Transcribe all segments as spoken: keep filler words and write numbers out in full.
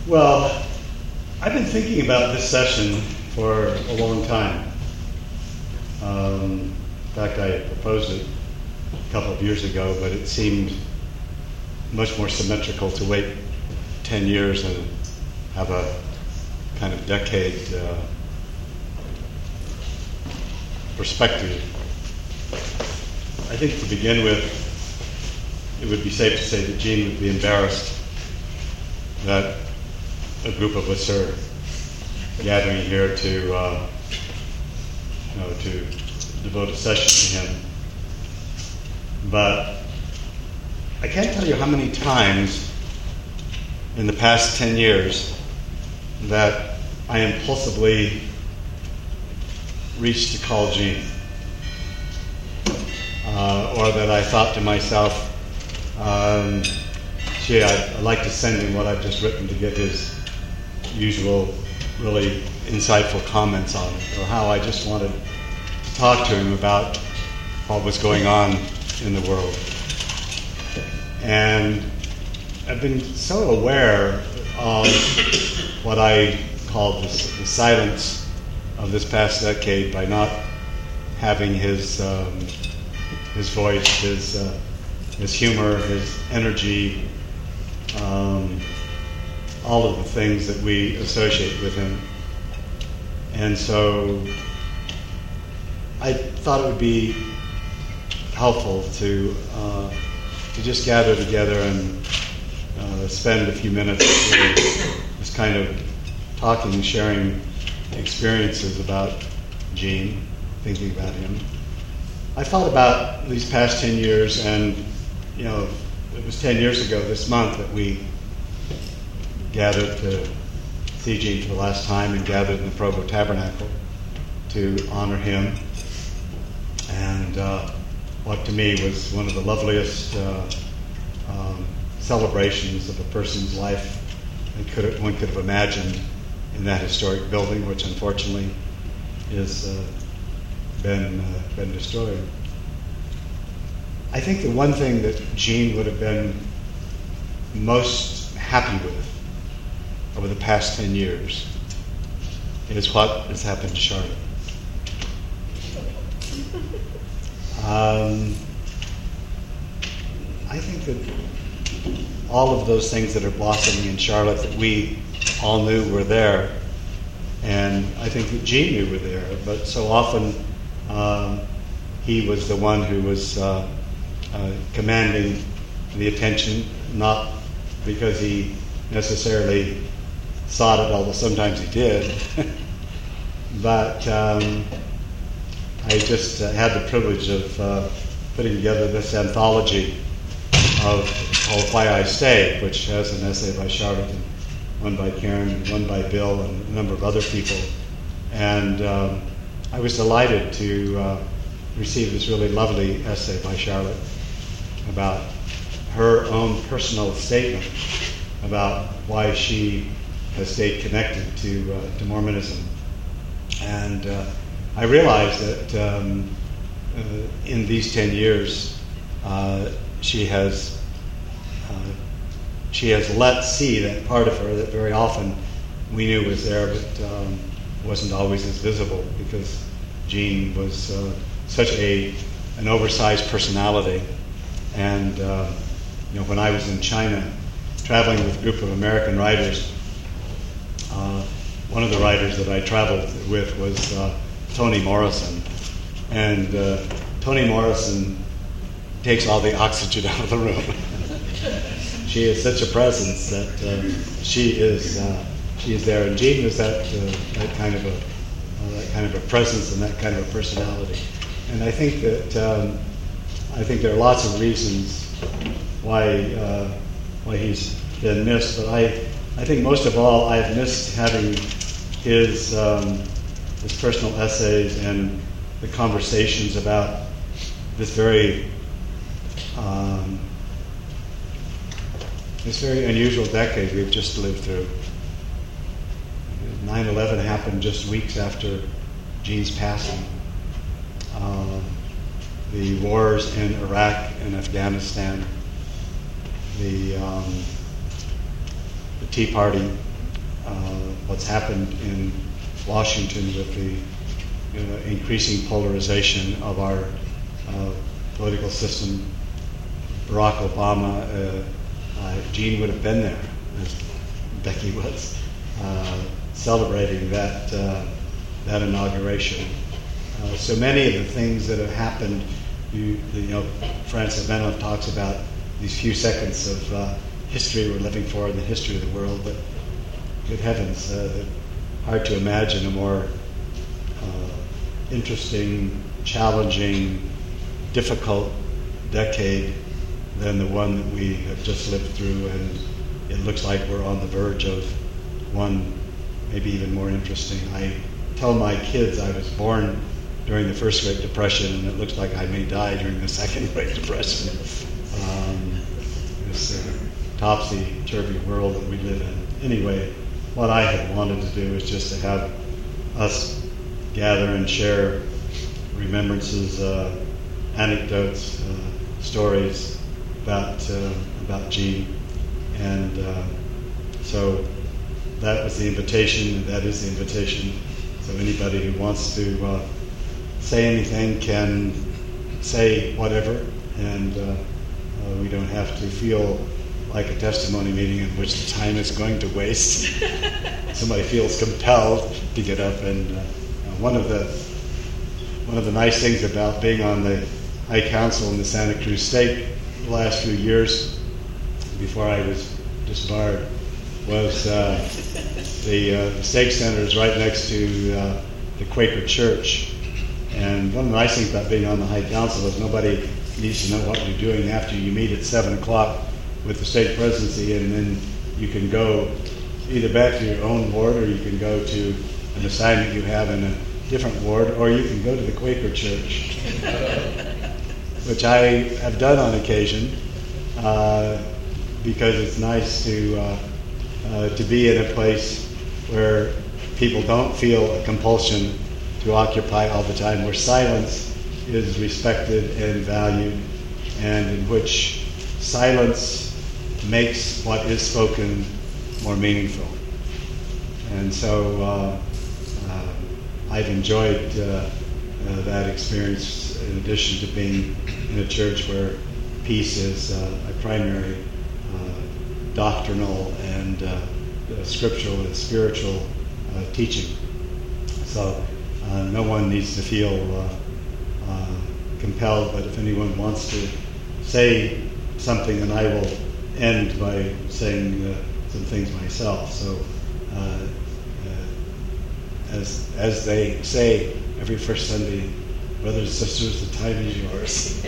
Well, I've been thinking about this session for a long time. Um, in fact, I proposed it a couple of years ago, but it seemed much more symmetrical to wait ten years and have a kind of decade uh, perspective. I think to begin with, it would be safe to say that Jean would be embarrassed that a group of us are gathering here to, uh, you know, to devote a session to him. But I can't tell you how many times in the past ten years that I impulsively reached to call Jean. Uh, or that I thought to myself, um, gee, I'd, I'd like to send him what I've just written to get his usual really insightful comments on it, or how I just wanted to talk to him about what was going on in the world. And I've been so aware of what I call this, the silence of this past decade by not having his um, his voice, his uh, his humor, his energy, um, all of the things that we associate with him. And so I thought it would be helpful to uh, to just gather together and uh, spend a few minutes really just kind of talking, sharing experiences about Jean, thinking about him. I thought about these past ten years, and you know, it was ten years ago this month that we gathered to see Jean for the last time and gathered in the Provo Tabernacle to honor him. And uh, what to me was one of the loveliest uh, um, celebrations of a person's life that could, one could have imagined in that historic building, which unfortunately is uh, been uh, been destroyed. I think the one thing that Jean would have been most happy with over the past ten years is what has happened to Charlotte. Um, I think that all of those things that are blossoming in Charlotte that we all knew were there, and I think that Jean knew were there, but so often um, he was the one who was uh, uh, commanding the attention, not because he necessarily sought it, although sometimes he did, but um, I just uh, had the privilege of uh, putting together this anthology of called Why I Stay, which has an essay by Charlotte, and one by Karen, and one by Bill, and a number of other people. And um, I was delighted to uh, receive this really lovely essay by Charlotte about her own personal statement about why she has stayed connected to uh, to Mormonism. And uh, I realized that um, uh, in these ten years, uh, she has uh, she has let see that part of her that very often we knew was there, but um, wasn't always as visible, because Jean was uh, such a an oversized personality. And uh, you know, when I was in China, traveling with a group of American writers, uh, one of the writers that I traveled with was uh, Toni Morrison. And uh, Toni Morrison takes all the oxygen out of the room. She is such a presence that uh, she is uh, she is there. And Jean was that uh, that kind of a uh, that kind of a presence and that kind of a personality. And I think that um, I think there are lots of reasons why uh, why he's been missed. But I I think most of all I've missed having his um, his personal essays and the conversations about this very um, this very unusual decade we've just lived through. nine eleven happened just weeks after Jean's passing. Uh, the wars in Iraq and Afghanistan, the, um, the Tea Party what's happened in Washington with the uh, increasing polarization of our uh, political system. Barack Obama, uh, uh, Gene would have been there, as Becky was, uh, celebrating that uh, that inauguration. Uh, so many of the things that have happened, you, you know, Francis Benham talks about these few seconds of uh, history we're living for in the history of the world, but good heavens, uh, hard to imagine a more uh, interesting, challenging, difficult decade than the one that we have just lived through, and it looks like we're on the verge of one maybe even more interesting. I tell my kids I was born during the First Great Depression, and it looks like I may die during the Second Great Depression. Um, this uh, topsy-turvy world that we live in. Anyway, what I had wanted to do is just to have us gather and share remembrances, uh, anecdotes, uh, stories about uh, about Gene, and uh, so that was the invitation, and that is the invitation. So anybody who wants to uh, say anything can say whatever, and uh, uh, we don't have to feel like a testimony meeting in which the time is going to waste. Somebody feels compelled to get up, and uh, one of the one of the nice things about being on the High Council in the Santa Cruz State the last few years, before I was disbarred, was uh, the, uh, the Stake Center is right next to uh, the Quaker Church. And one of the nice things about being on the High Council is nobody needs to know what you're doing after you meet at seven o'clock with the state presidency, and then you can go either back to your own ward, or you can go to an assignment you have in a different ward, or you can go to the Quaker Church, which I have done on occasion, uh, because it's nice to uh, uh, to be in a place where people don't feel a compulsion to occupy all the time, where silence is respected and valued, and in which silence makes what is spoken more meaningful. And so uh, uh, I've enjoyed uh, uh, that experience, in addition to being in a church where peace is uh, a primary uh, doctrinal and uh, scriptural and spiritual uh, teaching. So uh, no one needs to feel uh, uh, compelled, but if anyone wants to say something, then I will end by saying uh, some things myself. So uh, uh, as as they say every first Sunday, brothers and sisters, the time is yours.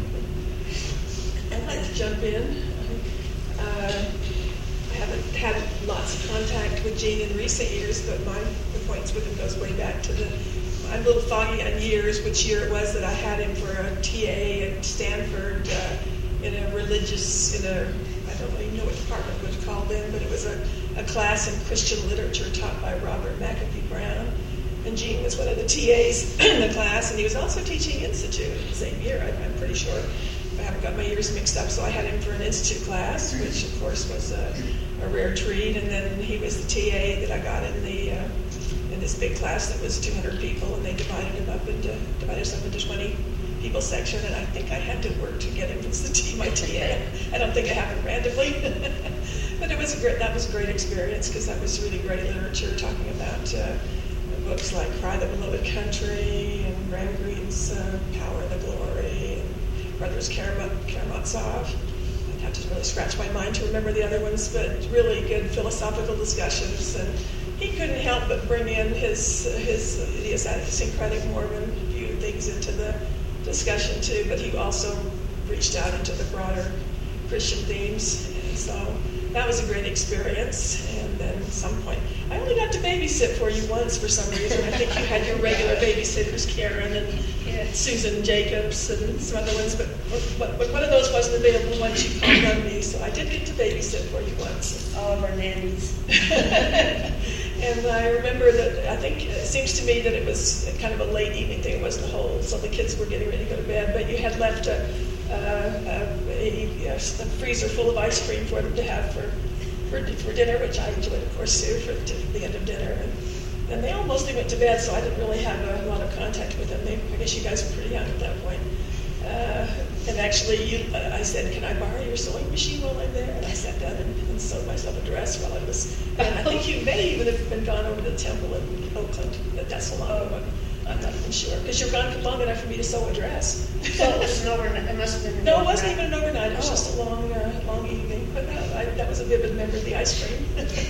I'd like to jump in. Uh, I haven't had lots of contact with Gene in recent years, but my acquaintance with him goes way back to the, I'm a little foggy on years, which year it was that I had him for a T A at Stanford uh, in a religious, in a, I don't even know what department it was called then, but it was a, a class in Christian literature taught by Robert McAfee Brown. And Gene was one of the T As in the class, and he was also teaching Institute the same year, I, I'm pretty sure. I haven't got my years mixed up, so I had him for an Institute class, which of course was a, a rare treat. And then he was the T A that I got in the uh, in this big class that was two hundred people, and they divided him up into divided us up into twenty people section. And I think I had to work to get him as the T, my T A. I don't think it happened randomly, but it was a great. That was a great experience, because that was really great literature, talking about uh, books like Cry the Beloved Country and Graham Greene's uh, Power and the Glory, and Brothers Karamazov. I'd have to really scratch my mind to remember the other ones, but really good philosophical discussions. And he couldn't help but bring in his his idiosyncratic Mormon view of things into the discussion too. But he also reached out into the broader Christian themes, and so that was a great experience. And then at some point, I only got to babysit for you once for some reason. I think you had your regular babysitters, Karen and yeah, Susan Jacobs and some other ones, but what, what, one of those wasn't available once you called on me, so I did get to babysit for you once. All of our nannies. And I remember that, I think it seems to me that it was kind of a late evening thing. It wasn't a whole, so the kids were getting ready to go to bed, but you had left a, a, a, a, a freezer full of ice cream for them to have for for, for dinner, which I enjoyed, of course, too, for the end of dinner. And, and they all mostly went to bed, so I didn't really have a lot of contact with them. They, I guess you guys were pretty young at that point. Uh, and actually, you, uh, I said, can I borrow your sewing machine while I'm there? And I sat down and, and sewed myself a dress while I was, and I think you may even have been gone over to the temple in Oakland, but that's a long one. I'm not even sure, because you're gone long enough for me to sew a dress. So it was an overnight, it must have been an No, it overnight. wasn't even an overnight, it was Oh. just a long, uh, long evening. But uh, I, that was a vivid memory of the ice cream.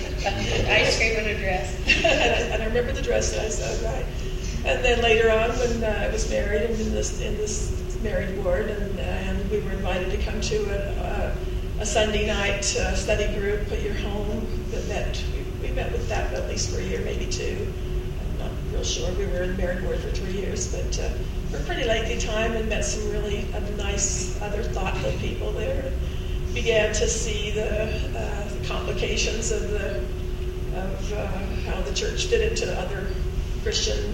Ice cream and a dress. and, I, and I remember the dress that I sewed, right. And then later on, when uh, I was married and in this in this married ward, and, uh, and we were invited to come to a, uh, a Sunday night uh, study group at your home that met. We, we met with that at least for a year, maybe two. I'm not real sure. We were in married ward for three years, but uh, for a pretty lengthy time, and met some really uh, nice, other thoughtful people there. Began to see the, uh, the complications of the of uh, how the church fit into other Christian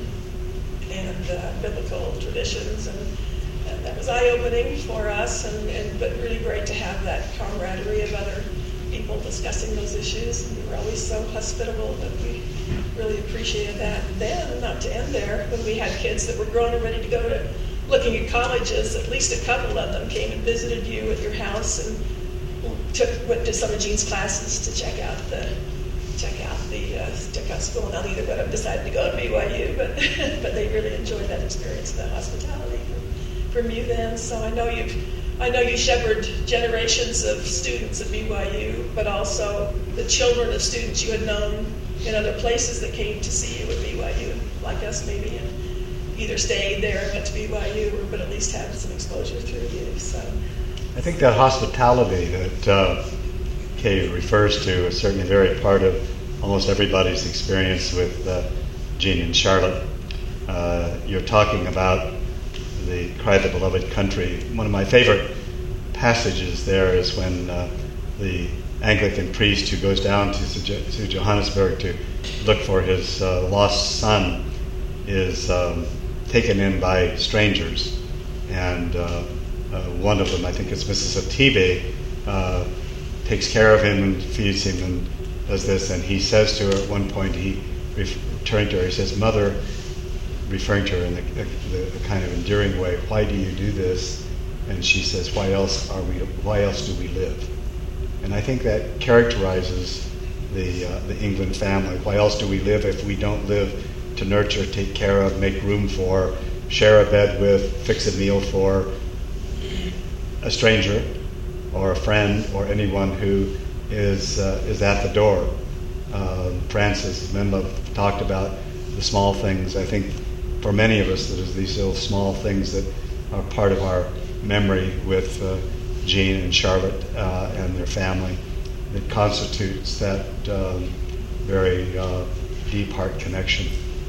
and uh, biblical traditions, and, and that was eye-opening for us, and, and but really great to have that camaraderie of other people discussing those issues. And we were always so hospitable that we really appreciated that. And then, not to end there, when we had kids that were grown and ready to go to looking at colleges, at least a couple of them came and visited you at your house and took went to some of Jean's classes to check out the check out the uh, check out school. Now neither would have decided to go to B Y U, but but they really enjoyed that experience, the hospitality from, from you then. So I know you've I know you shepherded generations of students at B Y U, but also the children of students you had known in other places that came to see you at B Y U, like us maybe, and either stayed there and went to B Y U, or but at least had some exposure through you. So I think that hospitality that uh, Kay refers to is certainly very part of almost everybody's experience with uh, Jean and Charlotte. Uh, you're talking about the Cry the Beloved Country. One of my favorite passages there is when uh, the Anglican priest who goes down to, to Johannesburg to look for his uh, lost son is um, taken in by strangers. And uh, uh, one of them, I think it's Missus Atibe, uh, takes care of him and feeds him and does this. And he says to her at one point, he turning to her, he says, "Mother," referring to her in the, the, the kind of endearing way, "why do you do this?" And she says, "Why else are we? Why else do we live?" And I think that characterizes the uh, the England family. Why else do we live if we don't live to nurture, take care of, make room for, share a bed with, fix a meal for a stranger or a friend or anyone who is uh, is at the door? Uh, Francis Menlo talked about the small things. I think for many of us, there's these little small things that are part of our memory with uh, Jean and Charlotte uh, and their family that constitutes that um, very uh, deep heart connection.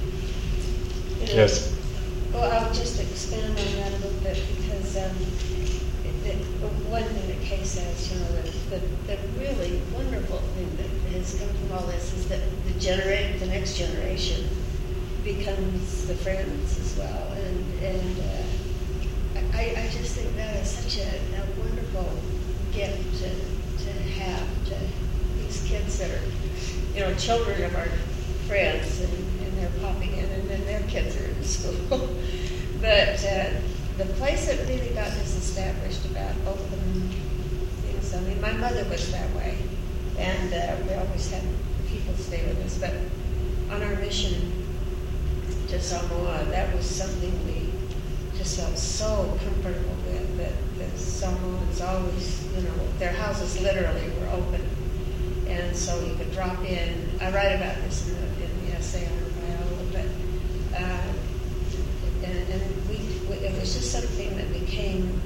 You know, Yes. Well, I'll just expand on that a little bit because um, it, it, one thing that Kay says, you know, the, the, the really wonderful thing that has come from all this is that the genera- the next generation becomes the friends as well, and and uh, I, I just think that is such a, a wonderful gift to to have to these kids that are, you know, children of our friends, and, and they're popping in, and then their kids are in school. But uh, the place that really got this established about open things, I mean, my mother was that way, and uh, we always had people stay with us, but on our mission to Samoa, that was something we just felt so comfortable with, that the Samoans always, you know, their houses literally were open. And so you could drop in. I write about this in the, in the essay on Viola, but uh, and, and we, we, it was just something that became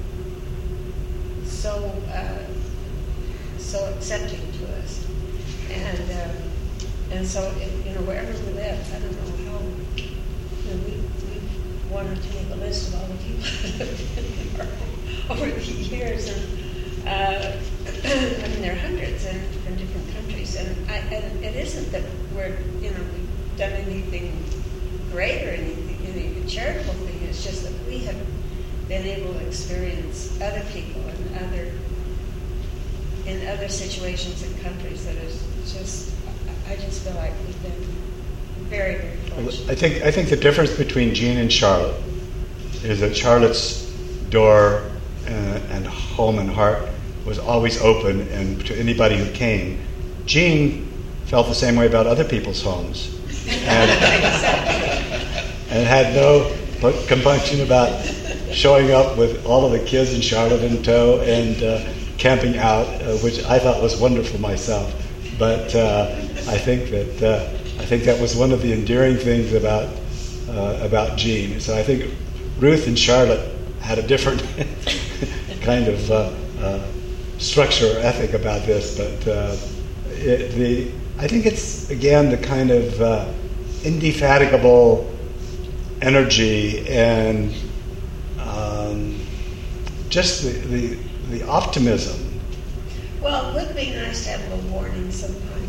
so uh, so accepting to us, and um, and so it, you know, wherever we lived, I don't know how, you know, we we wanted to make a list of all the people that have been there over the years, and uh, I mean, there are hundreds in, in different countries, and, I, and it isn't that we're, you know, we've done anything great or anything, any charitable thing. It's just that we have been able to experience other people and other in other situations in countries that is just, I just feel like we've been very, very fortunate. I think I think the difference between Jean and Charlotte is that Charlotte's door and, and home and heart was always open and to anybody who came. Jean felt the same way about other people's homes and, and had no compunction about showing up with all of the kids and Charlotte in tow and uh, camping out, uh, which I thought was wonderful myself. But uh, I think that uh, I think that was one of the endearing things about uh, about Jean. So I think Ruth and Charlotte had a different kind of uh, uh, structure or ethic about this, but uh, it, the I think it's again the kind of uh, indefatigable energy and um, just the, the the optimism. Well, it would be nice to have a little warning sometime.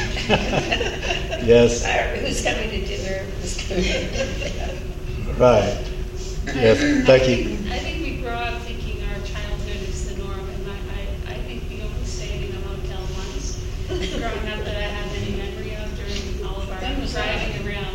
Yes. Or who's coming to dinner? Who's coming to dinner? Right. Yes, I Becky. think, I think we grow up thinking our childhood is the norm, and I, I, I think we only stayed in a motel once growing up that I have any memory of during all of our driving around.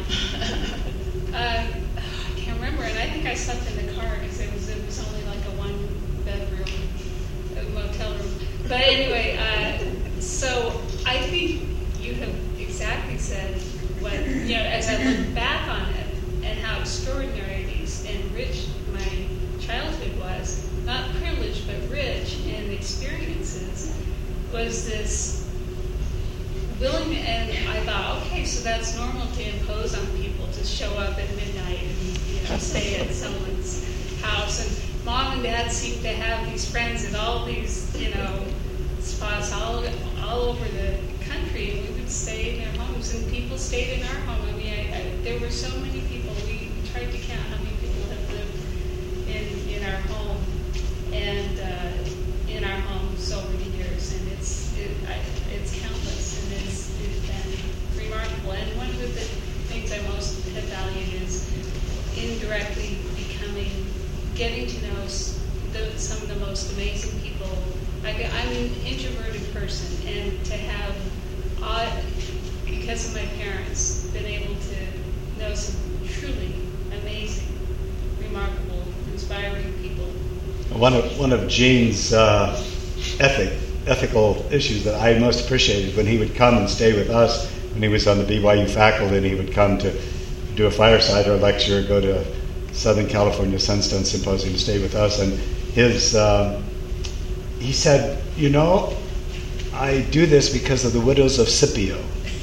uh, I can't remember, and I think I slept in the car because it was it was only like a one bedroom a motel room. But anyway, uh, so I think you have exactly said what, you know, as I look back on it and how extraordinary it is and rich my childhood was, not privileged but rich in experiences, was this willing, and I thought, okay, so that's normal to impose on people to show up at midnight and, you know, stay at someone's house. And mom and dad seemed to have these friends at all these, you know, spots all all over the country, and we would stay in their homes, and people stayed in our home. I mean, I, I, there were so many people. We tried to count how many people have lived in in our home and uh, in our homes over the years, and it's it, I, it's countless, and it's, it's been remarkable. And one of the things I most have valued is indirectly becoming, getting to know the, some of the most amazing people. I, I'm an introverted person, and to have, uh, because of my parents, been able to know some truly amazing, remarkable, inspiring people. One of one of Gene's uh, ethic ethical issues that I most appreciated when he would come and stay with us when he was on the B Y U faculty, and he would come to do a fireside or a lecture, go to Southern California Sunstone Symposium to stay with us, and his. Um, He said, you know, I do this because of the widows of Scipio.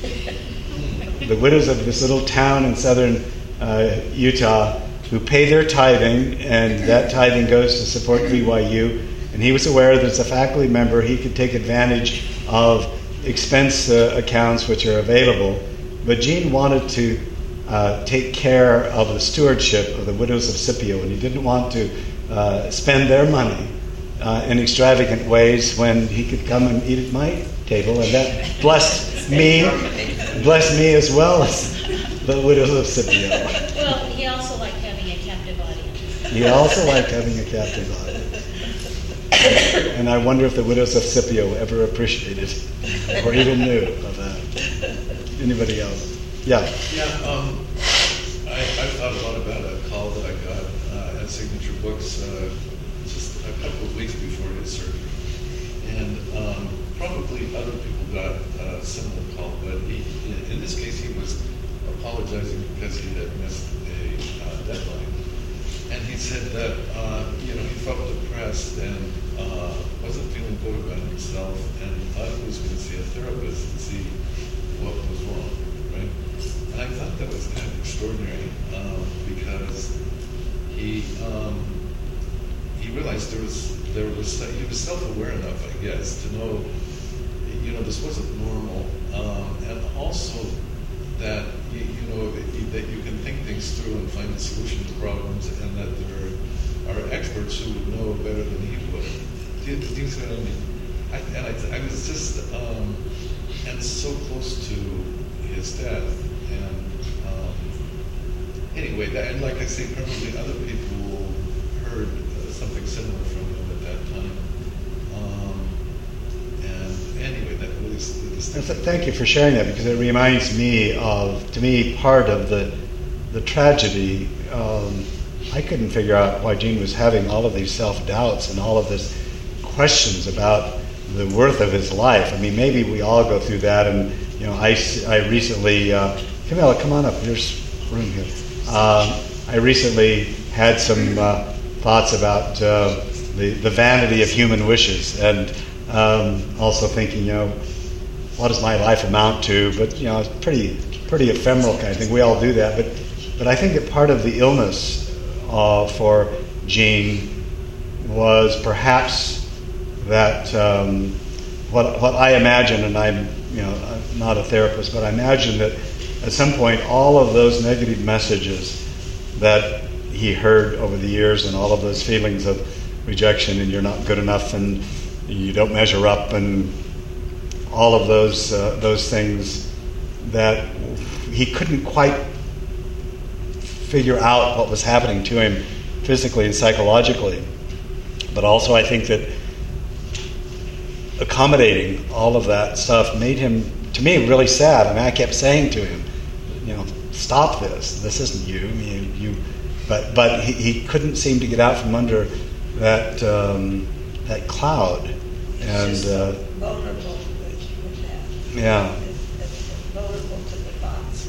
The widows of this little town in southern uh, Utah who pay their tithing, and that tithing goes to support B Y U. And he was aware that as a faculty member, he could take advantage of expense uh, accounts which are available. But Gene wanted to uh, take care of the stewardship of the widows of Scipio, and he didn't want to uh, spend their money Uh, in extravagant ways when he could come and eat at my table, and that blessed me, blessed me as well as the widows of Scipio. Well, he also liked having a captive audience. He also liked having a captive audience. And I wonder if the widows of Scipio ever appreciated or even knew of that. Anybody else? Yeah. Yeah, um, I, I thought a lot about a call that I got uh, at Signature Books uh, a couple of weeks before his surgery, and um, probably other people got a similar call, but he, in this case he was apologizing because he had missed a uh, deadline, and he said that uh, you know he felt depressed and uh, wasn't feeling good about himself, and thought he was going to see a therapist to see what was wrong, right? And I thought that was kind of extraordinary um, because he. Um, He realized there was there was he was self-aware enough, I guess, to know, you know, this wasn't normal, um, and also that you, you know that you, that you can think things through and find a solution to problems, and that there are experts who would know better than he would. Do you, do you see what I mean? I, and I, I was just um, and so close to his death, and um, anyway, that, and like I say, probably other people heard something similar from him at that time, um, this, this And thing. th- Thank you for sharing that, because it reminds me of, to me, part of the the tragedy. Um, I couldn't figure out why Gene was having all of these self-doubts and all of this questions about the worth of his life. I mean, maybe we all go through that. And you know, I, s- I recently, uh, Camilla, come on up. There's room here. Um, I recently had some uh, thoughts about uh, the the vanity of human wishes, and um, also thinking, you know, what does my life amount to? But you know, it's pretty pretty ephemeral kind of thing. We all do that, but but I think that part of the illness uh, for Gene was perhaps that um, what what I imagine, and I'm you know I'm not a therapist, but I imagine that at some point all of those negative messages that he heard over the years, and all of those feelings of rejection, and you're not good enough, and you don't measure up, and all of those uh, those things, that he couldn't quite figure out what was happening to him physically and psychologically. But also I think that accommodating all of that stuff made him, to me, really sad. I mean, I kept saying to him, you know, stop this. This isn't you. You, you but but he, he couldn't seem to get out from under that um, that cloud. And It's just uh, vulnerable with, with that. yeah. It's, it's vulnerable to the thoughts.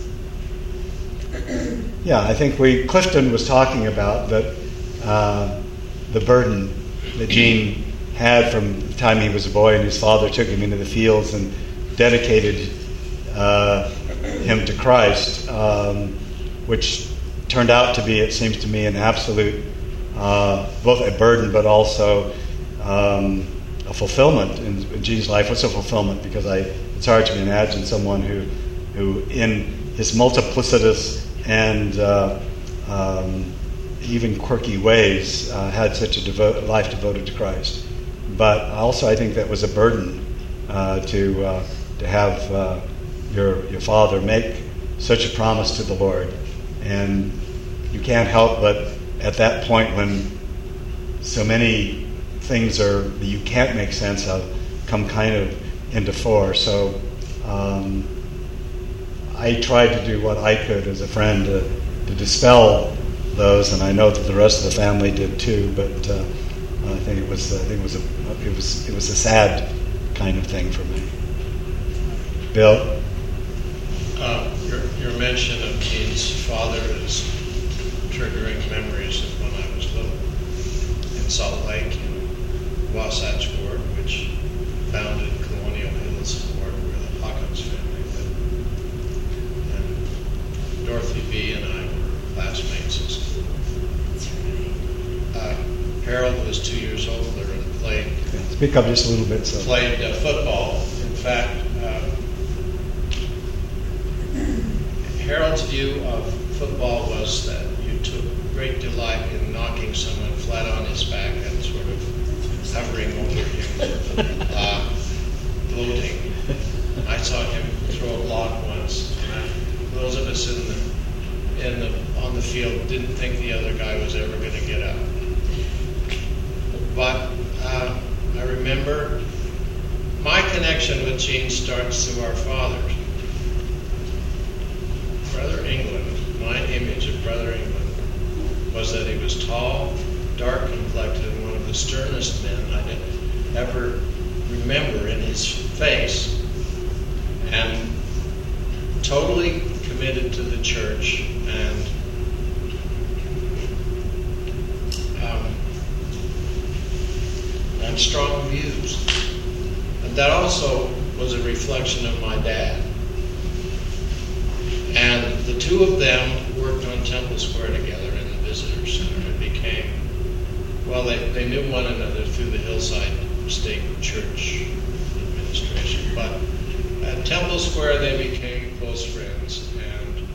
Yeah, I think we Clifton was talking about that uh, the burden that Gene had from the time he was a boy, and his father took him into the fields and dedicated uh, him to Christ, um, which turned out to be, it seems to me, an absolute uh, both a burden but also um, a fulfillment in Gene's life. What's a fulfillment? Because I, it's hard to imagine someone who, who in his multiplicitous and uh, um, even quirky ways uh, had such a devo- life devoted to Christ. But also, I think that was a burden uh, to uh, to have uh, your your father make such a promise to the Lord, and you can't help but at that point, when so many things are that you can't make sense of come kind of into fore. So um, I tried to do what I could as a friend to, to dispel those, and I know that the rest of the family did too. But uh, I think it was I think it was a it was it was a sad kind of thing for me. Bill? Uh, your, your mention of Gene's father is triggering memories of when I was little in Salt Lake, in Wasatch Ward, which founded Colonial Hills Ward, where the Hawkins family lived. And Dorothy B. and I were classmates in school. Uh, Harold was two years older and played Speak up just a little bit. So. played uh, football. In fact, uh, Harold's view of football was that you took great delight in knocking someone flat on his back and sort of hovering over him, uh, gloating. I saw him throw a block once, and I, those of us in the in the on the field didn't think the other guy was ever going to get up. But uh, I remember my connection with Gene starts through our fathers. Brother England, my image of Brother England was that he was tall, dark complected, and one of the sternest men I did ever remember in his face, and totally committed to the church, and um, and strong views. And that also was a reflection of my dad. And the two of them worked on Temple Square together in the Visitor Center and became, well, they, they knew one another through the Hillside State Church administration. But at Temple Square, they became close friends. And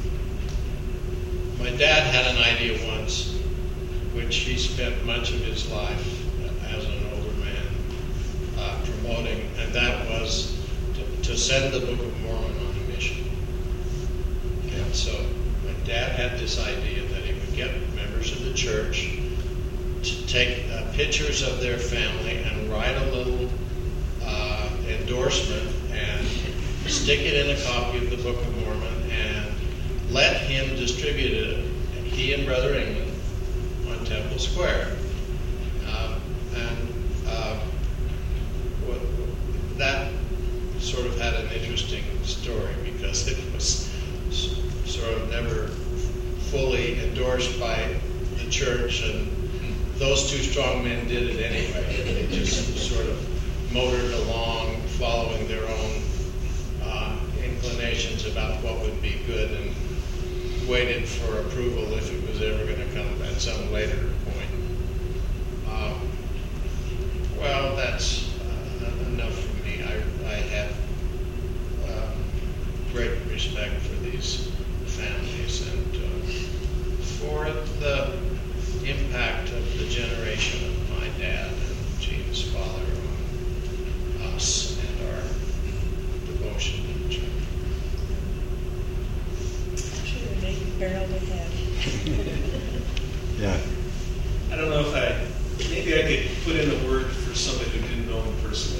my dad had an idea once, which he spent much of his life as an older man uh, promoting, and that was to, to send the Book of Mormon on a mission. And so my dad had this idea that he would get members of the church to take uh, pictures of their family and write a little uh, endorsement and stick it in a copy of the Book of Mormon and let him distribute it, he and Brother England, on Temple Square. Um, and uh, what, that sort of had an interesting story because it was s- sort of never fully endorsed by the church, and those two strong men did it anyway. They just sort of motored along, following their own uh, inclinations about what would be good, and waited for approval if it was ever going to come at some later point. Um, well, that's uh, enough for me. I, I have uh, great respect for these families and uh, for the impact of the generation of my dad and Jean's father on us and our devotion to each other. Should have named barreled ahead. Yeah. I don't know if I, maybe I could put in a word for somebody who didn't know him personally.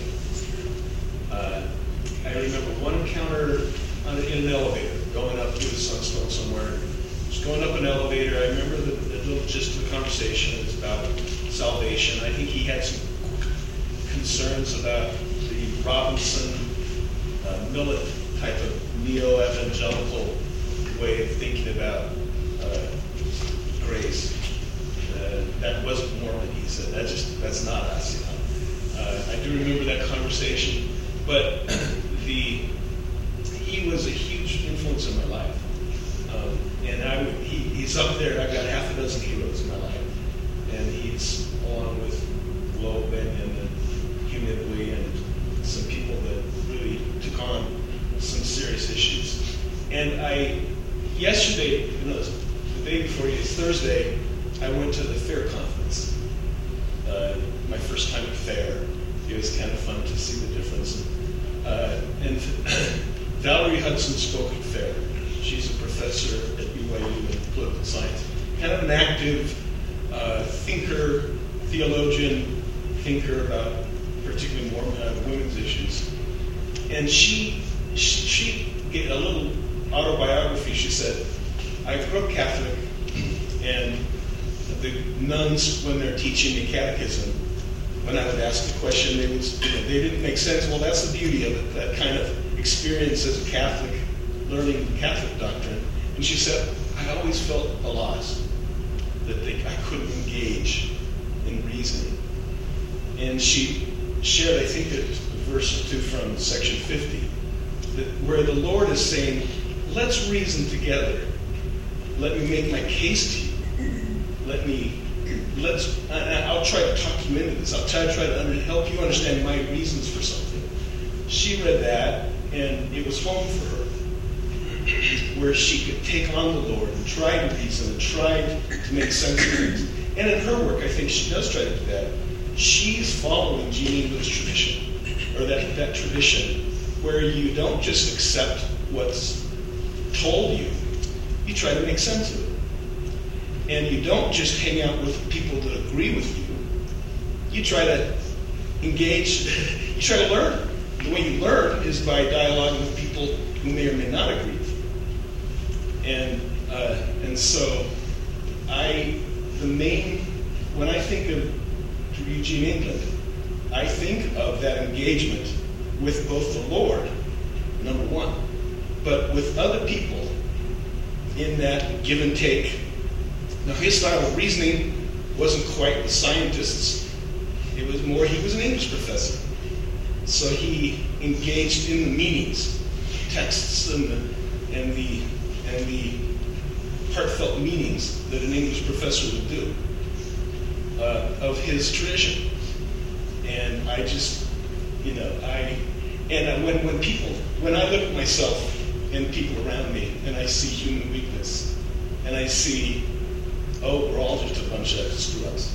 Uh, I remember one encounter on, in an elevator, going up to the Sunstone somewhere. Just going up an elevator. I remember the, the little gist of the conversation. It was about salvation. I think he had some concerns about the Robinson uh, Millet type of neo-evangelical way of thinking about uh, grace. Uh, that wasn't Mormon, he said. That just that's not us, you know. Uh, I do remember that conversation, but the he was a huge influence in my life, um, and I would, he, he's up there. I've got half a dozen heroes in my life, and he's along with Loeb and, and Hugh Nibley and some people that really took on some serious issues. And I yesterday, you know, the day before you, Thursday, I went to the Fair Conference. Uh, my first time at Fair. It was kind of fun to see the difference. Uh, and Valerie Hudson spoke at Fair. She's a professor at B Y U in political science. Kind of an active uh, thinker, theologian, thinker about particularly more uh, women's issues. And she, she, she gave a little autobiography. She said, I grew up Catholic, and the nuns, when they're teaching me catechism, when I would ask a question, they would, you know, they didn't make sense. Well, that's the beauty of it, that kind of experience as a Catholic, learning Catholic doctrine. And she said, I always felt a loss, that they, I couldn't engage in reasoning. And she shared, I think, a verse or two from section fifty, that where the Lord is saying, let's reason together. Let me make my case to you. Let me, let's, I'll try to talk you into this. I'll try to try to under, help you understand my reasons for something. She read that, and it was home for her, where she could take on the Lord and try to reason and try to make sense of things. And in her work, I think she does try to do that. She's following Jean England's tradition, or that, that tradition, where you don't just accept what's told you, you try to make sense of it. And you don't just hang out with people that agree with you. You try to engage, you try to learn. The way you learn is by dialoguing with people who may or may not agree with you. And uh, and so I, the main, when I think of Eugene England, I think of that engagement with both the Lord, number one, but with other people in that give and take. Now, his style of reasoning wasn't quite the scientist's. It was more, he was an English professor. So he engaged in the meanings, texts, and the, and the, and the heartfelt meanings that an English professor would do uh, of his tradition. And I just, you know, I, and when, when people, when I look at myself and people around me, and I see human weakness, and I see, oh, we're all just a bunch of screw-ups.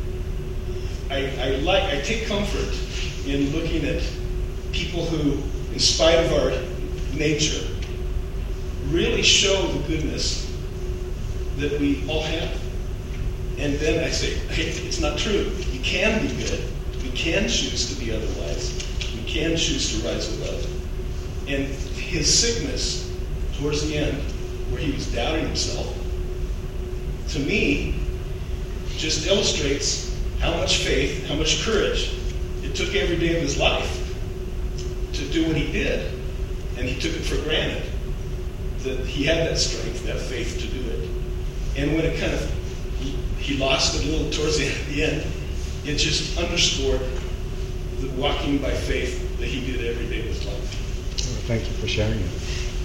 I, I like, I take comfort in looking at people who, in spite of our nature, really show the goodness that we all have. And then I say, hey, it's not true. You can be good. We can choose to be otherwise. We can choose to rise above. And his sickness towards the end, where he was doubting himself, to me, just illustrates how much faith, how much courage it took every day of his life to do what he did. And he took it for granted that he had that strength, that faith to do it. And when it kind of, he, he lost it a little towards the, the end, it just underscored the walking by faith that he did every day of his life. Well, thank you for sharing it.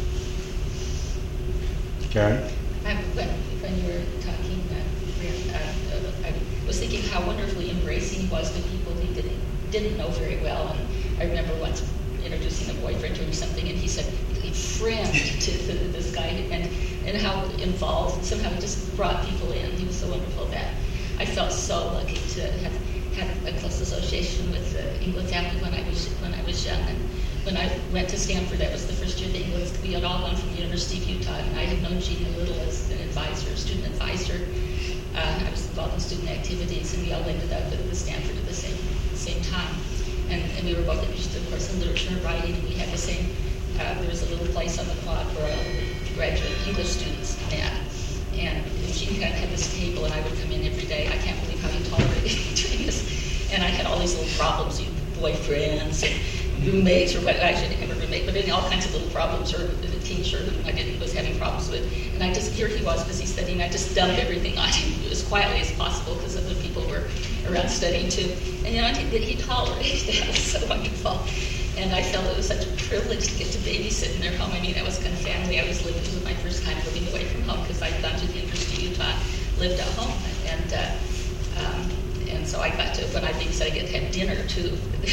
Karen? I, when, when you were talking, uh, uh, I was thinking how wonderfully embracing he was to people he didn't didn't know very well. And I remember once introducing a boyfriend to him or something, and he said, friend to, to this guy, and, and how involved, and somehow he just brought people in. He was so wonderful that I felt so lucky to have had a close association with the England family when I was when I was young. And when I went to Stanford, that was the first year the Englands, we had all gone from the University of Utah, and I had known Gene a little as an advisor, student advisor. Uh, I was involved in student activities, and we all ended up at the Stanford at the same same time. And, and we were both interested, of course, in literature and writing, and we had the same. Uh, there was a little place on the block where all the graduate English students met. And Gene kind of had this table, and I would come in every day. I can't believe how he tolerated doing this. And I had all these little problems, you know, boyfriends and roommates, or what, actually I didn't have a roommate, but any, all kinds of little problems, or a teacher who I didn't, was having problems with. And I just, here he was busy studying, I just dumped everything on him as quietly as possible, because other people were around studying too. And you know, he, he tolerated that. It was so wonderful. And I felt it was such a privilege to get to babysit in their home. I mean, that was kind of family. I was living, it was my first time living away from home, because I'd gone to the University of Utah, lived at home. And uh, um, and so I got to, when I babysat, I get to have dinner too.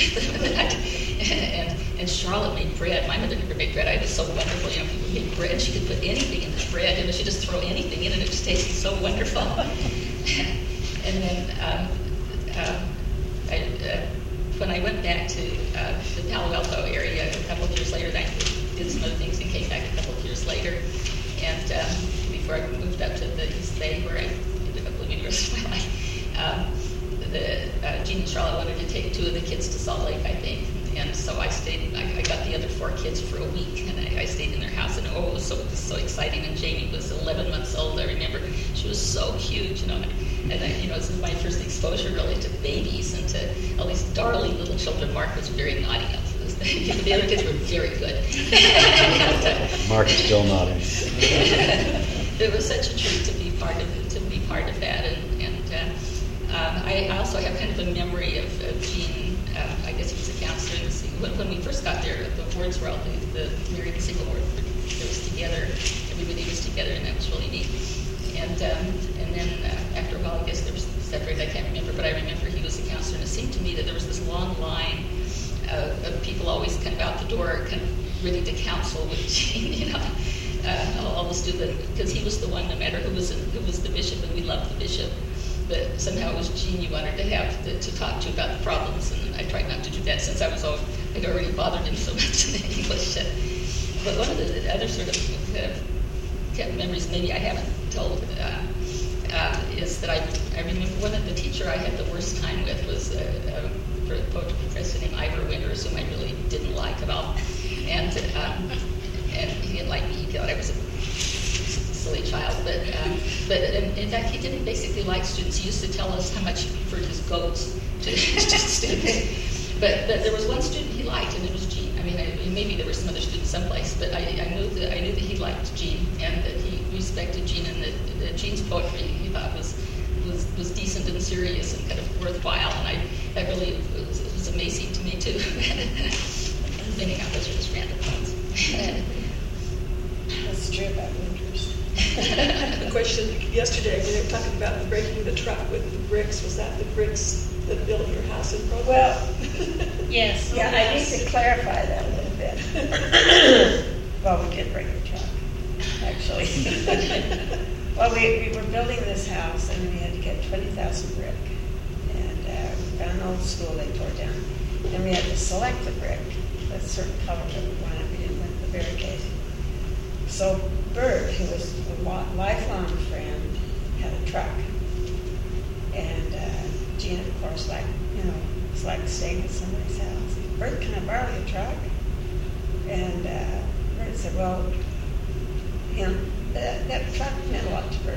and, and Charlotte made bread. My mother never made bread. I was so wonderful. You know, people made bread. She could put anything in the bread, and she just throw anything in, and it just tasted so wonderful. And then um, um, I, uh, when I went back to uh, the Palo Alto area a couple of years later, I did some other things and came back a couple of years later. And um, before I moved up to the East Bay, where I ended up living the rest of my life, um, the, uh, Gene and Charlotte wanted to take two of the kids to Salt Lake, I think. And so I stayed, I, I got the other four kids for a week, and I, I stayed in their house, and oh, it was so, it was so exciting. And Jamie was eleven months old, I remember. She was so huge, you know. And I, you know, this was my first exposure really to babies and to all these darling little children. Mark was very naughty. The other kids were very good. And, uh, Mark is still nodding. It was such a treat to be part of to be part of that, and, and uh, um, I, I also have kind of a memory of, of Gene. Uh, I guess he was a counselor. When, when we first got there, the wards were all the, the married and single ward. It was together. Everybody was together, and that was really neat. And um, and then uh, after a while, I guess there was separated. I can't remember, but I remember he was a counselor, and it seemed to me that there was this long line of, of people always kind of out the door, kind of ready to counsel with Gene, you know, uh, all, all the students, because he was the one, no matter who was who was the bishop, and we loved the bishop, but somehow it was Gene you wanted to have to, to talk to about the problems, and I tried not to do that since I was all, I'd already bothered him so much in English. But one of the other sort of uh, memories, maybe I haven't told, uh, uh, is that I, I remember one of the teacher I had the worst time with was a, a poetry professor named Ivor Winters, whom I really didn't like at all. And um, and he didn't like me. He thought I was a silly child. But um, but in, in fact, he didn't basically like students. He used to tell us how much he preferred his goats to, to students. But, but there was one student he liked, and it was Gene. I mean, I, maybe there were some other students someplace, but I, I knew that I knew that he liked Gene, and that he respected Gene, and that, that Gene's poetry he thought was, was was decent and serious and kind of worthwhile. And I that really was, was amazing to me too. Anyhow, those are just random thoughts. That's true about Winters. The question yesterday, we were talking about the breaking the truck with the bricks. Was that the bricks that built your house in Provo? Well, Yes. yeah, I need to clarify that a little bit. Well, we did break the truck, actually. Well, we, we were building this house, and we had to get twenty thousand brick. And uh, we found an old school they tore down. And we had to select the brick, a certain color that we wanted. We didn't want the barricade. So Bert, who was a lifelong friend, had a truck. And uh, Gina, of course, like, you know, it's like staying at somebody's house. Bert, can I borrow your truck? And uh, Bert said, well, you know, that, that truck meant a lot to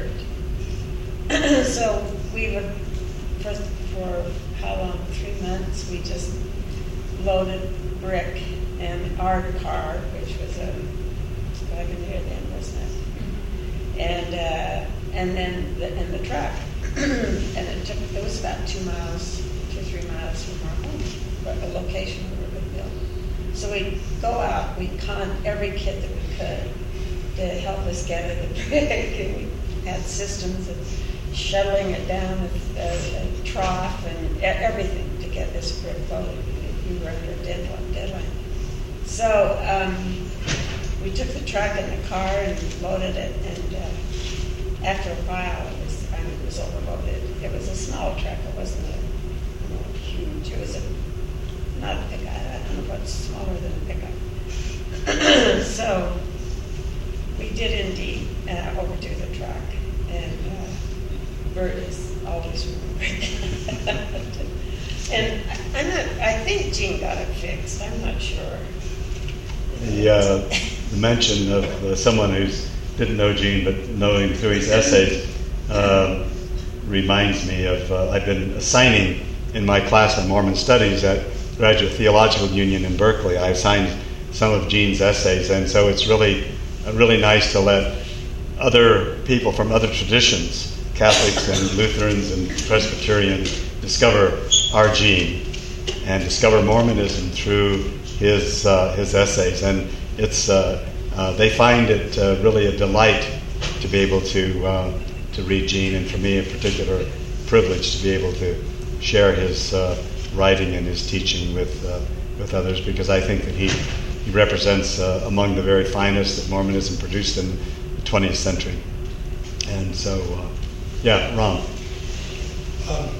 Bert. So we would, for, for how long, three months, we just loaded brick in our car, which was a Wagoneer then, wasn't it? And uh, and then the, in the truck. And it took, it was about two miles, two or three miles from our home, but a location we were going to build. So we'd go out, we'd con every kid that we could to help us gather the brick. And we had systems of shuttling it down a, a, a trough and e- everything to get this brick loaded. We were under a deadline. deadline. So um, we took the truck and the car and loaded it, and uh, after a while, it was, I mean, it was overloaded. It was a small truck. It wasn't a you know, huge. It was a not a pickup. I don't know what's smaller than a pickup. So we did indeed uh, overdo the truck, and uh, Bert is always remembering. And I'm not. I think Gene got it fixed. I'm not sure. The, uh, the mention of uh, someone who didn't know Gene but knowing through his essays uh, reminds me of uh, I've been assigning in my class on Mormon Studies at Graduate Theological Union in Berkeley. I assigned some of Gene's essays, and so it's really uh, really nice to let other people from other traditions, Catholics and Lutherans and Presbyterians, discover our Gene and discover Mormonism through his uh, his essays, and it's uh, uh, they find it uh, really a delight to be able to uh, to read Gene, and for me in particular, privilege to be able to share his uh, writing and his teaching with uh, with others, because I think that he he represents uh, among the very finest that Mormonism produced in the twentieth century, and so uh, yeah, Ron. Um,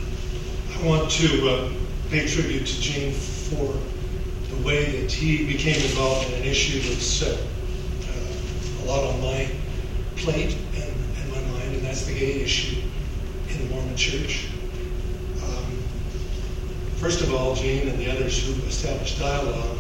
I want to uh, pay tribute to Gene for the way that he became involved in an issue that's uh, uh, a lot on my plate and, and my mind, and that's the gay issue in the Mormon Church. Um, first of all, Gene and the others who established Dialogue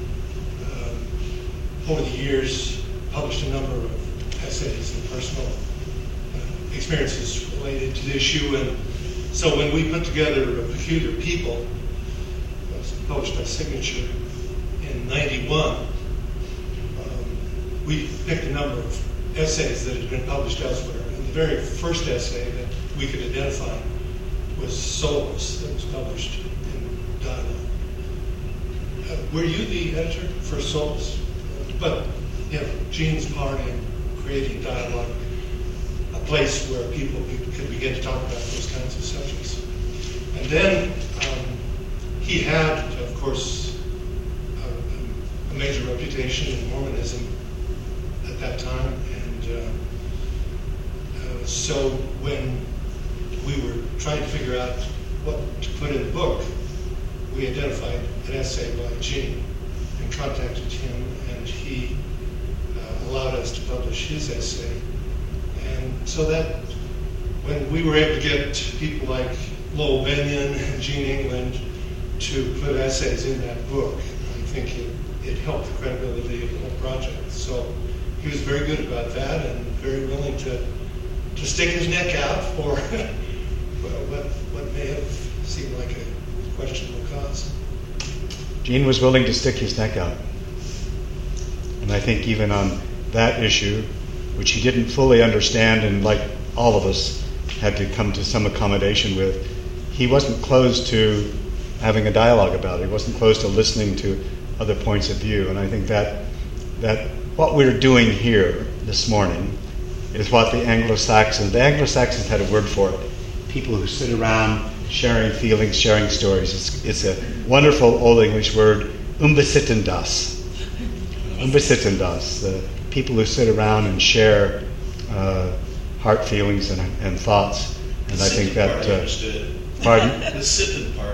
uh, over the years published a number of essays and personal uh, experiences related to the issue, and so when we put together A Peculiar People, it was published by Signature in ninety-one, um, we picked a number of essays that had been published elsewhere. And the very first essay that we could identify was Solus, that was published in Dialogue. Uh, were you the editor for Solus? But, you know, Gene's part in creating Dialogue, a place where people could begin to talk about those kinds of subjects. And then um, he had, of course, a, a major reputation in Mormonism at that time. And uh, uh, so when we were trying to figure out what to put in the book, we identified an essay by Gene and contacted him, and he uh, allowed us to publish his essay. And so that, when we were able to get people like Lowell Bennion and Gene England to put essays in that book, I think it, it helped the credibility of the whole project. So he was very good about that and very willing to to stick his neck out for what, what may have seemed like a questionable cause. Gene was willing to stick his neck out. And I think even on that issue, which he didn't fully understand, and like all of us had to come to some accommodation with, he wasn't closed to having a dialogue about it. He wasn't closed to listening to other points of view. And I think that that what we're doing here this morning is what the Anglo-Saxons, the Anglo-Saxons had a word for it. People who sit around sharing feelings, sharing stories. It's, it's a wonderful Old English word, umbesittendas. Umbesittendas, the people who sit around and share uh, heart feelings and, and thoughts. And the I think that... Part I understood. Pardon? The sitting part.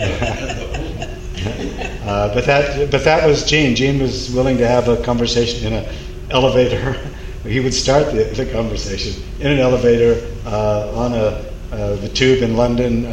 uh, but that but that was Gene. Gene was willing to have a conversation in an elevator. He would start the, the conversation in an elevator, uh, on a uh, the tube in London, uh,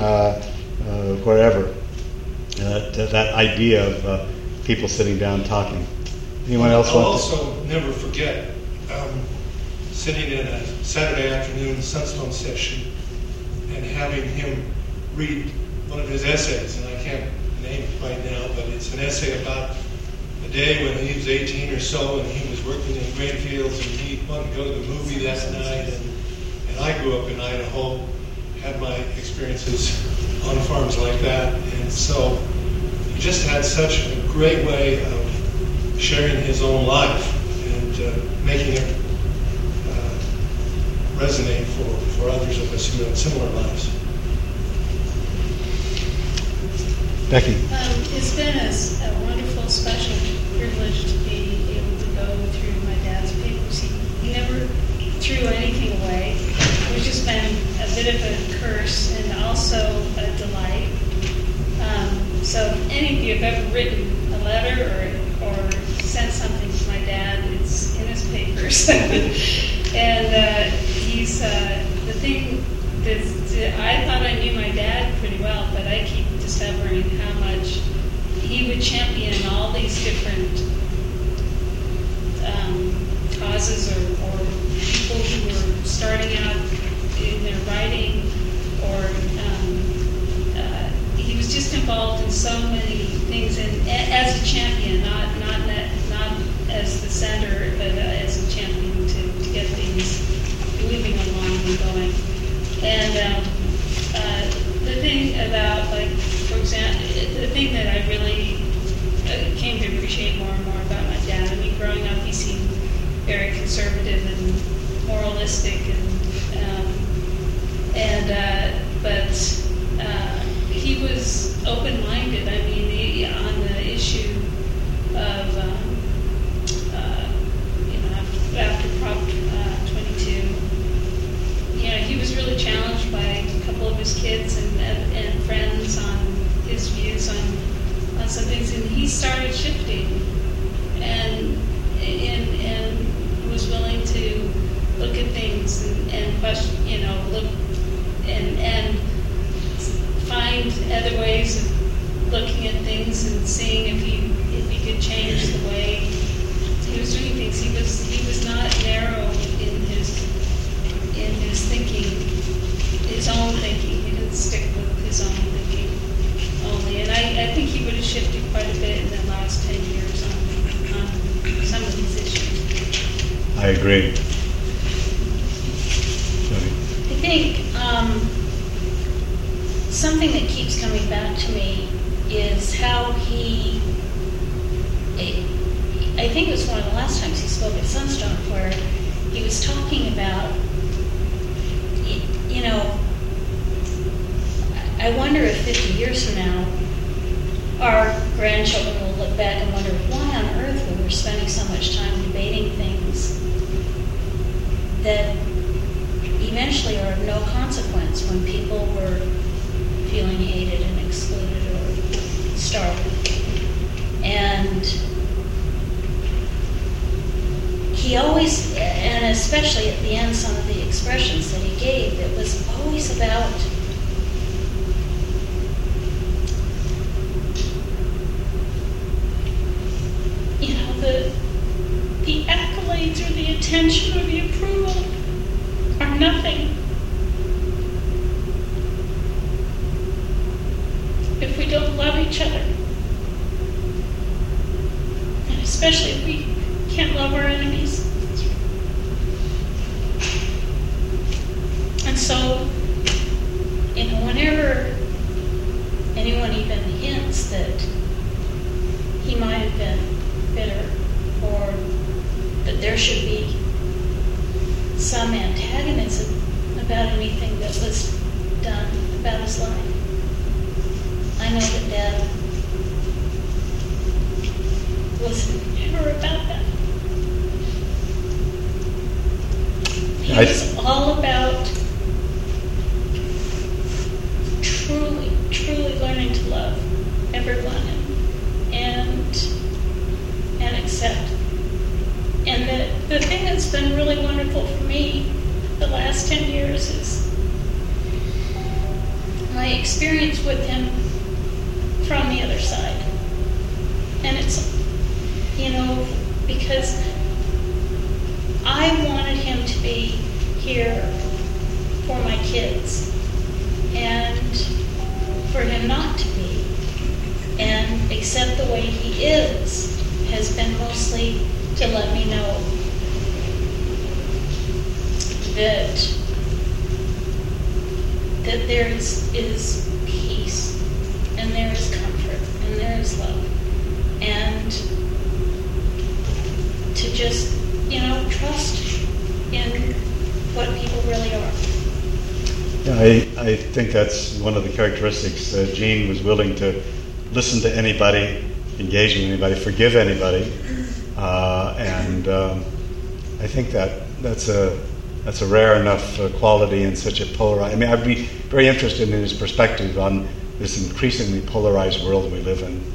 uh, wherever. Uh, that idea of uh, people sitting down talking. Anyone else I'll want to? also never forget um, sitting in a Saturday afternoon Sunstone session and having him read one of his essays, and I can't name it right now, but it's an essay about a day when he was eighteen or so, and he was working in grain fields, and he wanted to go to the movie that night. And, and I grew up in Idaho, had my experiences on farms like that, and so he just had such a great way of sharing his own life and uh, making it uh, resonate for, for others of us who have similar lives. Becky. Um, it's been a, s- a wonderful, special privilege to be able to go through my dad's papers. He, he never threw anything away, which has been a bit of a curse and also a delight. Um, so if any of you have ever written a letter or, or sent something to my dad, it's in his papers. and uh, he's, uh, the thing that's, I thought I knew my dad pretty well, but I keep discovering how much he would champion all these different um, causes or, or people who were starting out in their writing, or um, uh, he was just involved in so many things, and a- as a champion, not not that, not as the center, but uh, as a champion to, to get things moving along and going. And um, uh, the thing about, like, for example, the thing that I really uh, came to appreciate more and more about my dad, I mean, growing up, he seemed very conservative and moralistic, and um, and uh, but uh, he was open-minded. I mean, he, on the issue of um, uh, you know after, after Prop uh, twenty-two, you know, he was really challenged by a couple of his kids and and, and friends on his views on on some things, and he started shifting and and and was willing to look at things and, and question, you know, look and and find other ways of looking at things and seeing if he if he could change the way he was doing things. He was he was not narrow in his in his thinking, his own thinking. He didn't stick with his own thinking only. And I, I think he would have shifted quite a bit in the last ten years on, on some of these issues. I agree. Jody. I think um, something that keeps coming back to me is how he, I think it was one of the last times he spoke at Sunstone, where he was talking about, you know, I wonder if fifty years from now, our grandchildren will look back and wonder why on earth we were spending so much time debating things that eventually are of no consequence when people were feeling hated and excluded or starved. And he always, and especially at the end, some of the expressions that he gave, it was always about you know, the the accolades or the attention or the approval are nothing if we don't love each other. And especially if we can't love our enemies. And so, you know, whenever anyone even hints that he might have been bitter or that there should be some antagonism about anything that was done about his life, I know that Dad was never about that. He I- was all about truly, truly learning to love everyone and and, and accept. And the, the thing that's been really wonderful for me the last ten years is my experience with him from the other side. And it's, you know, because I wanted him to be here for my kids, and for him not to be, and accept the way he is, has been mostly to let me know that that there is, is peace, and there is comfort, and there is love, and to just, you know, trust in what people really are. Yeah, I, I think that's one of the characteristics. Uh, Gene was willing to listen to anybody, engage with anybody, forgive anybody, uh, and um, I think that that's a that's a rare enough uh, quality in such a polarized. I mean, I'd be very interested in his perspective on this increasingly polarized world we live in.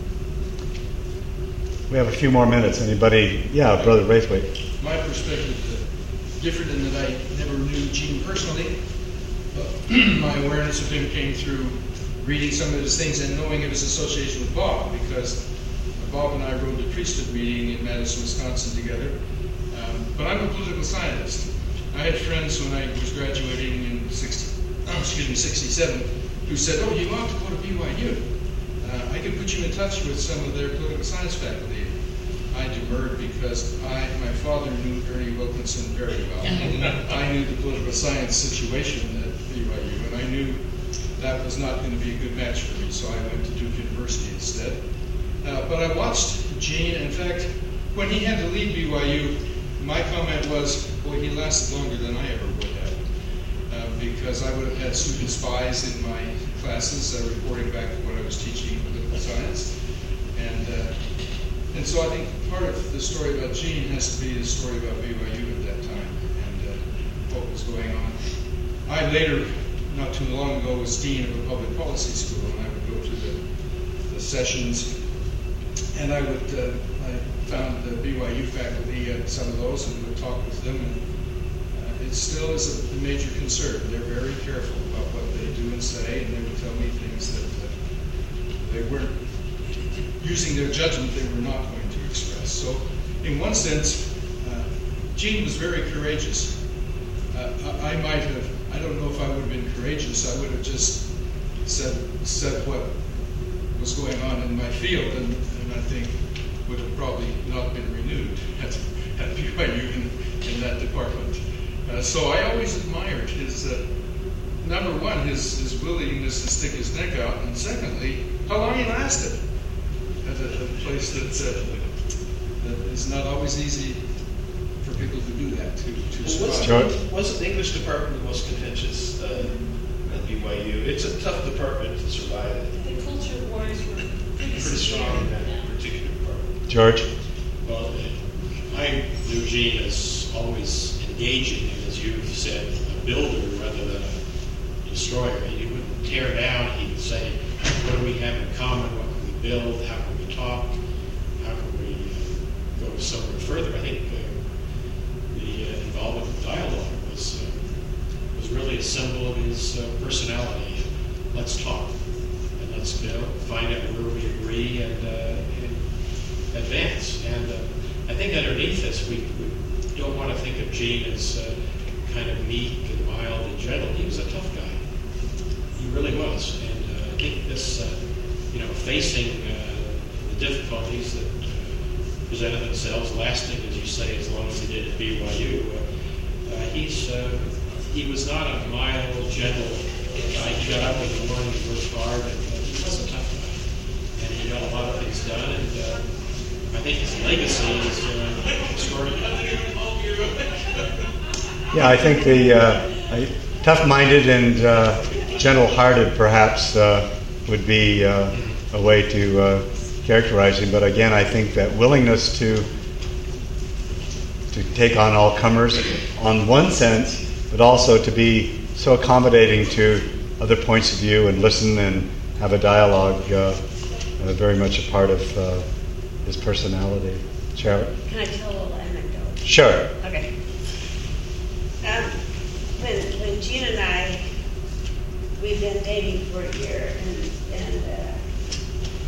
We have a few more minutes. Anybody? Yeah, Brother Braithwaite. My perspective is different in that I never knew Gene personally. But my awareness of him came through reading some of his things and knowing of his association with Bob, because Bob and I rode the priesthood meeting in Madison, Wisconsin together. Um, but I'm a political scientist. I had friends when I was graduating in sixty, oh, excuse me, sixty-seven, who said, "Oh, you ought to go to B Y U. Uh, I can put you in touch with some of their political science faculty." I demurred because I, my father knew Ernie Wilkinson very well. I knew the political science situation at B Y U, and I knew that was not going to be a good match for me, so I went to Duke University instead. Uh, but I watched Gene. In fact, when he had to leave B Y U, my comment was, boy, he lasted longer than I ever would have, uh, because I would have had student spies in my classes uh, reporting back what I was teaching in political science. And uh, and so I think part of the story about Gene has to be the story about B Y U at that time and uh, what was going on. I later, not too long ago, was dean of a public policy school, and I would go to the, the sessions, and I would uh, I found the B Y U faculty at some of those and would talk with them, and uh, it still is a major concern. They're very careful about what they do and say, and they would tell me things that uh, they weren't using their judgment, they were not going to express. So, in one sense, uh, Gene was very courageous. Uh, I, I might have, I don't know if I would have been courageous, I would have just said said what was going on in my field, and, and I think would have probably not been renewed at, at B Y U in, in that department. Uh, so I always admired his, uh, number one, his, his willingness to stick his neck out, and secondly, how long he lasted at a, a place that, uh, that is not always easy for people to do that, to, to survive. Wasn't, wasn't the English department the most contentious uh, at B Y U? It's a tough department to survive. The culture wars were pretty, Pretty strong in that particular department. George? Well, I knew Gene as always engaging, and as you said, a builder rather than a destroyer. He wouldn't tear down, he would say, what do we have in common, what can we build, how can we talk, how can we uh, go somewhere further. I think uh, the uh, involvement with dialogue was, uh, was really a symbol of his uh, personality. Let's talk, and let's build, find out where we agree, and, uh, and advance. And uh, I think underneath this, we, we don't want to think of Gene as uh, kind of meek and mild and gentle. He was a tough guy. He really was. And uh, I think this, uh, you know, facing uh, the difficulties that uh, presented themselves, lasting, as you say, as long as he did at B Y U, uh, uh, he's uh, he was not a mild, gentle guy. He got up in the morning and worked hard, and uh, he was a tough guy. And he got a lot of things done, and uh, I think his legacy is uh, extraordinary. Yeah, I think the uh, I, tough-minded and uh, gentle-hearted, perhaps, uh, would be uh, a way to uh, characterize him. But again, I think that willingness to to take on all comers, on one sense, but also to be so accommodating to other points of view and listen and have a dialogue, uh, uh, very much a part of uh, his personality. Charlotte? Can I tell a little anecdote? Sure. Okay. Um, when, when Gene and I, we've been dating for a year, and, and uh,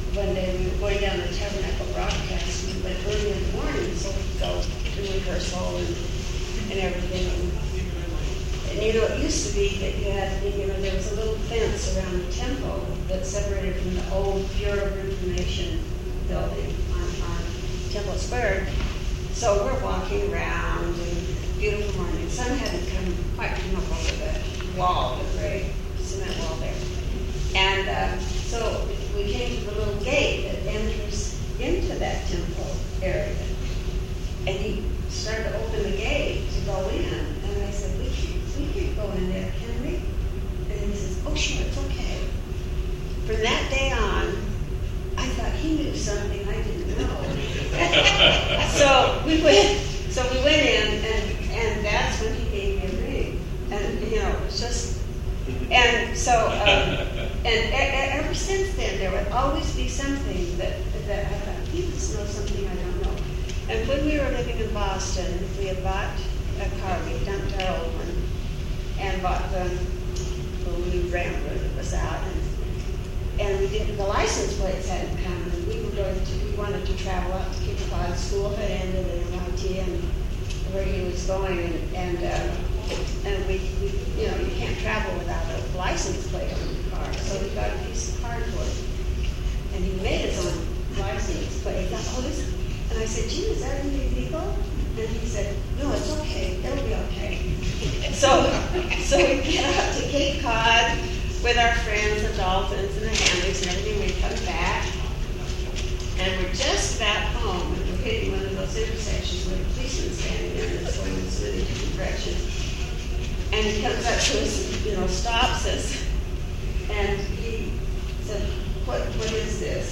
one day we were going down the Tabernacle broadcast, and we went early in the morning, so we'd go to rehearsal and, and everything. And you know, it used to be that you had, you know, there was a little fence around the temple that separated from the old Bureau of Information building on, on Temple Square. So we're walking around, and beautiful morning. The sun hadn't come quite come up over the wall, the gray cement wall there. And uh, so we came to the little gate that enters into that temple area. And he started to open the gate to go in. And I said, we can't, we can't go in there, can we? And he says, oh, sure, it's okay. From that day on, I thought he knew something I didn't know. so we went so we went in, and, and that's when he gave me a ring. And, you know, it's just, and so, um, and e- e- ever since then, there would always be something that, that I thought, he must know something I don't know. And when we were living in Boston, we had bought a car, we had dumped our old one, and bought the, the new Rambler that was out, and And we didn't, the license plates hadn't come, and we were going to, we wanted to travel up to Cape Cod. School had ended at M I T, and where he was going, and, and, uh, and we, we, you know, you can't travel without a license plate on the car. So we got a piece of cardboard, and he made his own license plate. He thought, oh, this, and I said, gee, is that illegal? And he said, no, it's okay, it'll be okay. so, so we get out to Cape Cod with our friends, the dolphins and the Hamleys and everything. We come back, and we're just about home, and we're hitting one of those intersections where the policeman's standing there and it's going in so many different directions. And he comes up to us and, you know, stops us, and he said, what, what is this?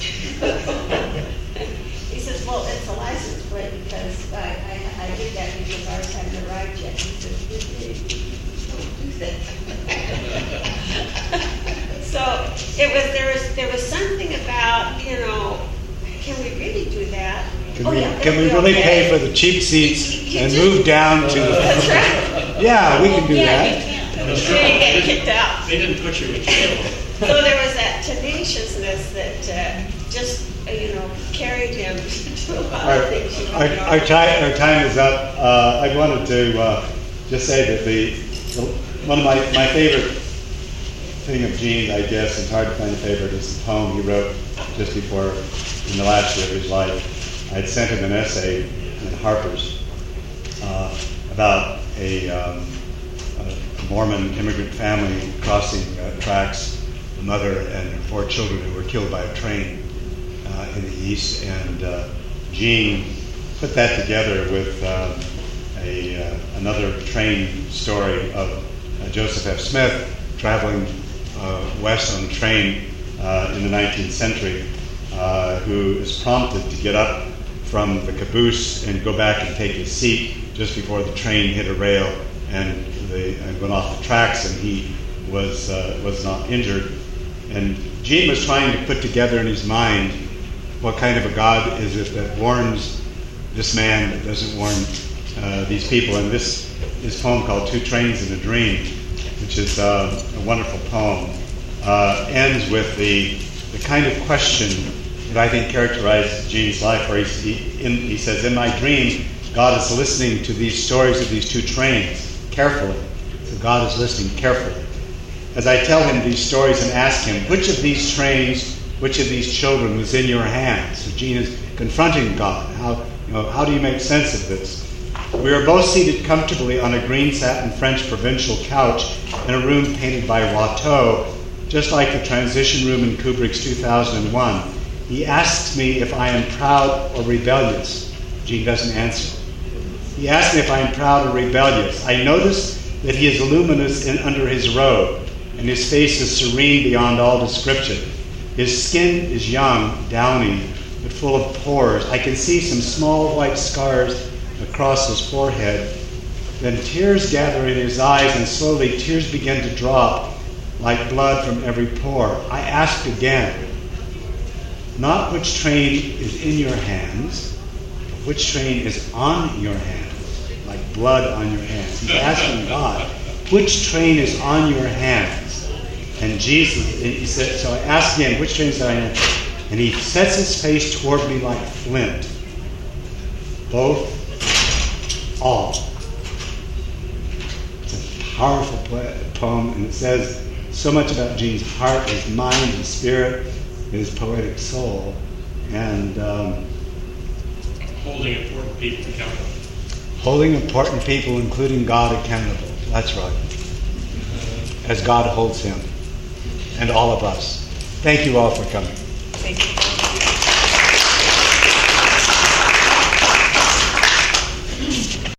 He says, well, it's a license plate because I, I, I did that because ours hadn't arrived yet. He said, don't do that. So it was there was there was something about, you know, can we really do that? Can oh, we, yeah, can we okay. really pay for the cheap seats You- you and just- move down to the... That's right. Yeah, we can do Yeah, that. you can. You didn't get kicked out. They didn't put you in jail. So there was that tenaciousness that uh, just, uh, you know, carried him to a lot Our, of things. You our, know. our, time, our time is up. Uh, I wanted to uh, just say that the, the one of my, my favorite thing of Gene, I guess, it's hard to find a favorite, is the poem he wrote just before, in the last year of his life. I had sent him an essay in Harper's uh, about a, um, a Mormon immigrant family crossing uh, tracks, a mother and her four children who were killed by a train uh, in the east. And uh, Gene put that together with uh, a, uh, another train story of uh, Joseph F. Smith traveling uh, west on a train uh, in the nineteenth century, uh, who is prompted to get up from the caboose and go back and take his seat just before the train hit a rail and they and went off the tracks, and he was uh, was not injured. And Gene was trying to put together in his mind what kind of a God is it that warns this man that doesn't warn uh, these people. And this this poem called Two Trains in a Dream, which is uh, a wonderful poem, uh, ends with the the kind of question that I think characterizes Gene's life, where he, he, in, he says, in my dream, God is listening to these stories of these two trains carefully. So God is listening carefully. As I tell him these stories and ask him, which of these trains, which of these children was in your hands? So Gene is confronting God. How, you know, how do you make sense of this? We are both seated comfortably on a green satin French provincial couch in a room painted by Watteau, just like the transition room in Kubrick's two thousand one. He asks me if I am proud or rebellious. Gene doesn't answer. He asks me if I am proud or rebellious. I notice that he is luminous in, under his robe, and his face is serene beyond all description. His skin is young, downy, but full of pores. I can see some small white scars across his forehead. Then tears gather in his eyes, and slowly tears begin to drop like blood from every pore. I ask again, not which train is in your hands, but which train is on your hands, like blood on your hands. He's asking God, which train is on your hands? And Jesus, and he said, so I asked again, which train is on your hands? and he sets his face toward me like flint. Both, all. It's a powerful poem, and it says so much about Gene's heart, his mind, his spirit, his poetic soul, and um, Holding important people accountable. holding important people, including God, accountable. That's right. As God holds him and all of us. Thank you all for coming. Thank you.